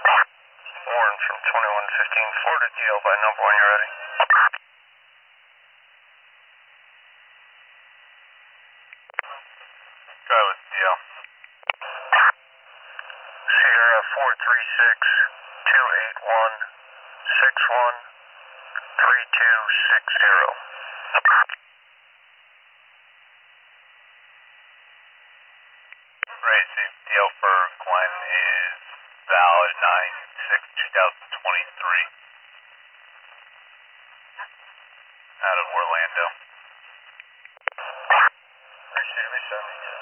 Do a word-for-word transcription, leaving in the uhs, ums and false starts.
Warren from twenty-one fifteen Florida, D L by number one, you ready? Go with D L. Sierra four three six, two eight one, six one, three two six zero. Right, so D L for Glenn is valid nine six twenty twenty-three out of Orlando. Appreciate it,